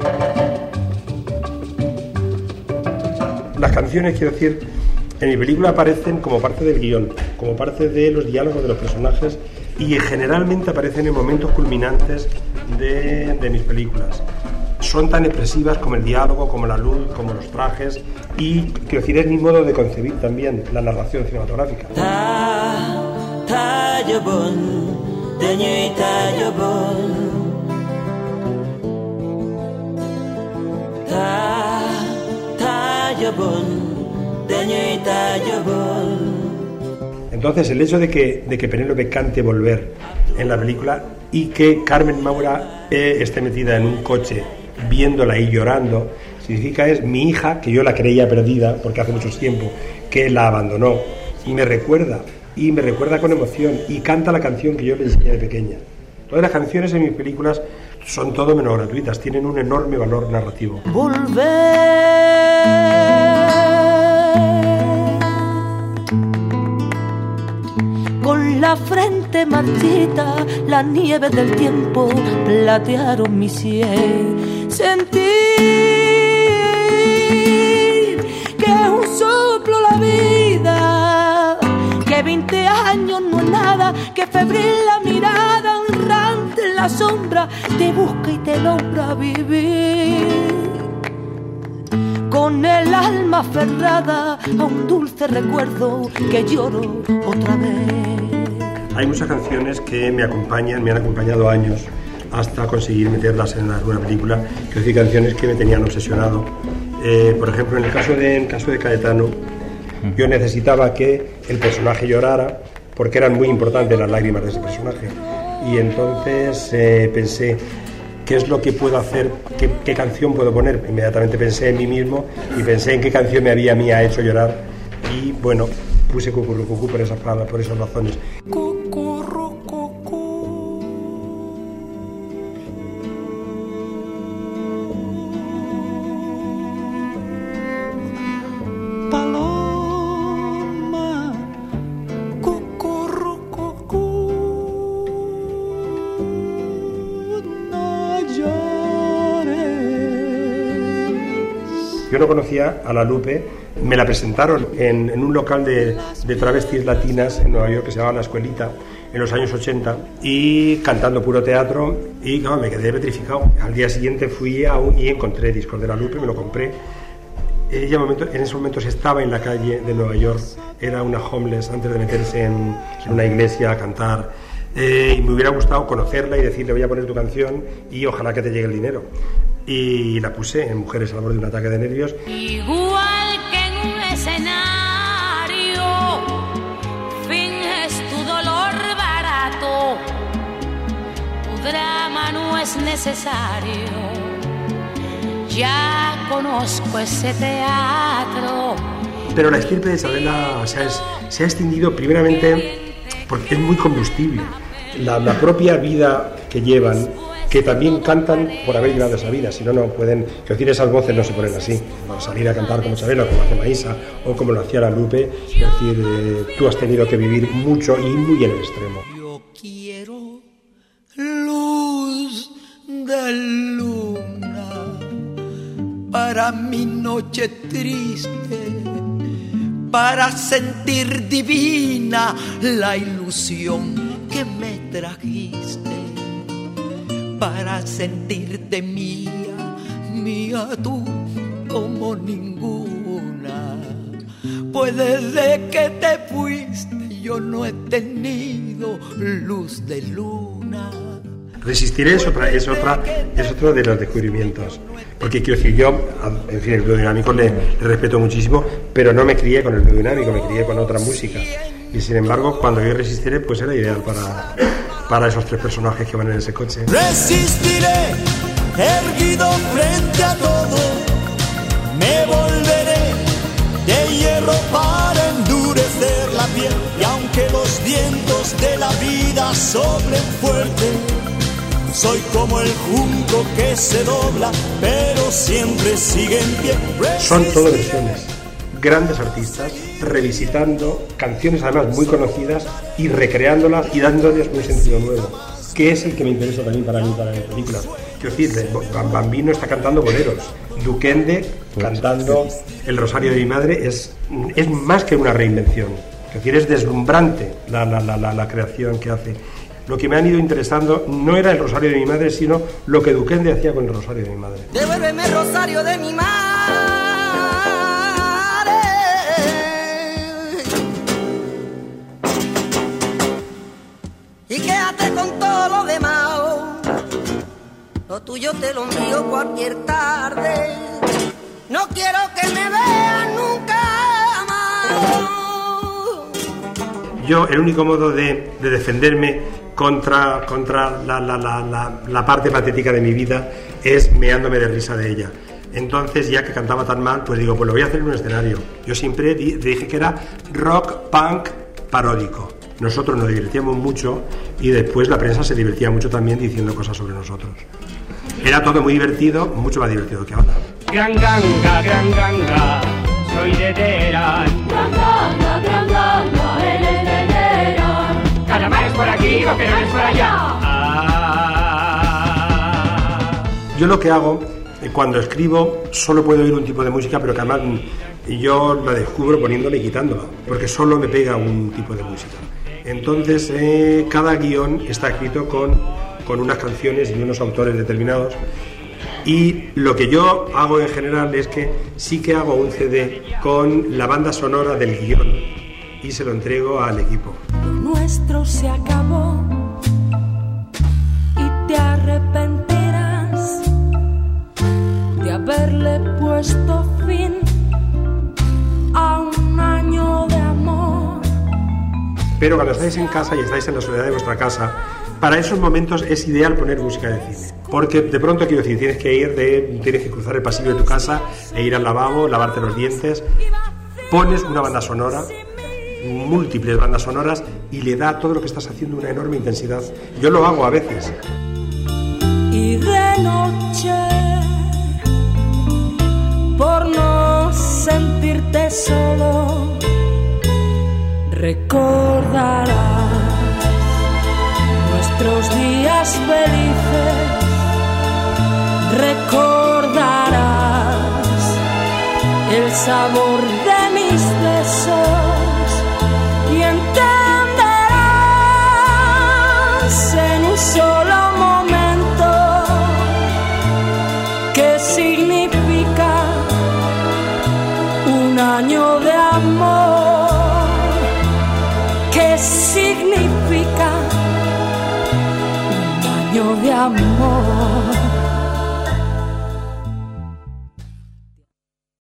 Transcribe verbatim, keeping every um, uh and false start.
Las canciones, quiero decir, en mi película aparecen como parte del guión, como parte de los diálogos de los personajes y generalmente aparecen en momentos culminantes de, de mis películas. Son tan expresivas como el diálogo, como la luz, como los trajes y, quiero decir, es mi modo de concebir también la narración cinematográfica. Entonces el hecho de que, de que Penélope cante Volver en la película y que Carmen Maura eh, esté metida en un coche viéndola y llorando, significa es mi hija, que yo la creía perdida porque hace mucho tiempo que la abandonó, y me recuerda, y me recuerda con emoción y canta la canción que yo le enseñé de pequeña. Todas las canciones en mis películas son todo menos gratuitas, tienen un enorme valor narrativo. Volver con la frente marchita, la nieve del tiempo platearon mi sien. Sentir que es un soplo la vida, que veinte años no es nada, que febril la mirada, honrante en la sombra, te busca y te logra vivir. Con el alma aferrada a un dulce recuerdo que lloro otra vez. Hay muchas canciones que me acompañan, me han acompañado años hasta conseguir meterlas en alguna película, que decir, canciones que me tenían obsesionado. Eh, por ejemplo, en el caso de, en el caso de Caetano, yo necesitaba que el personaje llorara porque eran muy importantes las lágrimas de ese personaje. Y entonces eh, pensé, ¿qué es lo que puedo hacer? ¿Qué, qué canción puedo poner? Inmediatamente pensé en mí mismo y pensé en qué canción me había a mí hecho llorar. Y bueno, puse Cucurrucucú por esas palabras, por esas razones. Yo no conocía a la Lupe, me la presentaron en, en un local de, de travestis latinas en Nueva York que se llamaba La Escuelita en los años ochenta, y cantando puro teatro, y claro, me quedé petrificado. Al día siguiente fui a un, y encontré discos de la Lupe, me lo compré. Ella en esos momentos estaba en la calle de Nueva York, era una homeless antes de meterse en, en una iglesia a cantar, eh, y me hubiera gustado conocerla y decirle voy a poner tu canción y ojalá que te llegue el dinero. Y la puse en Mujeres al borde de un ataque de nervios. Igual que en un escenario, finges tu dolor barato, tu drama no es necesario, ya conozco ese teatro. Pero la estirpe de Isabela se ha, se ha extinguido primeramente porque es muy combustible. La, la propia vida que llevan, que también cantan por haber llevado esa vida, si no, no pueden, quiero decir, esas voces no se ponen así, no, salir a cantar como Chabela, como hace Maísa, o como lo hacía la Lupe, es decir, eh, tú has tenido que vivir mucho y muy en el extremo. Yo quiero luz de luna para mi noche triste, para sentir divina la ilusión que me trajiste, para sentirte mía, mía tú como ninguna. Pues desde que te fuiste yo no he tenido luz de luna. Resistiré es otra, es otra, es otro de los descubrimientos. Porque quiero decir, yo, en fin, el biodinámico le, le respeto muchísimo, pero no me crié con el biodinámico, me crié con otra música. Y sin embargo, cuando yo resistiré, pues era ideal para, para esos tres personajes que van en ese coche. Resistiré, erguido frente a todo, me volveré de hierro para endurecer la piel. Y aunque los vientos de la vida soplen fuerte, soy como el junco que se dobla, pero siempre sigue en pie. Son todo versiones. Grandes artistas revisitando canciones además muy conocidas y recreándolas y dándoles un sentido nuevo. que es el que me interesa también para mí, para mi película. Quiero decir, Bambino está cantando boleros, Duquende cantando El Rosario de mi madre, es, es más que una reinvención. Es decir, es deslumbrante la, la, la, la, la creación que hace. Lo que me han ido interesando no era El Rosario de mi madre, sino lo que Duquende hacía con El Rosario de mi madre. Devuélveme el rosario de mi madre y quédate con todo lo demás. Lo tuyo te lo envío cualquier tarde. No quiero que me vean nunca más. Yo, el único modo de, de defenderme contra, contra la, la, la, la, la parte patética de mi vida es meándome de risa de ella. Entonces, ya que cantaba tan mal, pues digo, pues lo voy a hacer en un escenario. Yo siempre di, dije que era rock punk paródico. Nosotros nos divertíamos mucho y después la prensa se divertía mucho también diciendo cosas sobre nosotros. Era todo muy divertido, mucho más divertido que ahora. Gran ganga, gran ganga, soy de Teherán. Gran ganga, gran ganga, eres de Teherán. Calamares por aquí, boquerones por allá. Ah. Yo lo que hago, cuando escribo, solo puedo oír un tipo de música, pero que además yo la descubro poniéndola y quitándola, porque solo me pega un tipo de música. Entonces, eh, cada guión está escrito con, con unas canciones y unos autores determinados. Y lo que yo hago en general es que sí que hago un C D con la banda sonora del guión y se lo entrego al equipo. Lo nuestro se acabó y te arrepentirás de haberle puesto fin a un año de amor. Pero cuando estáis en casa y estáis en la soledad de vuestra casa, para esos momentos es ideal poner música de cine, porque de pronto, quiero decir, tienes que ir de, tienes que cruzar el pasillo de tu casa e ir al lavabo, lavarte los dientes, pones una banda sonora, múltiples bandas sonoras, y le da a todo lo que estás haciendo una enorme intensidad. Yo lo hago a veces. Y de noche, por no sentirte solo, recordarás nuestros días felices, recordarás el sabor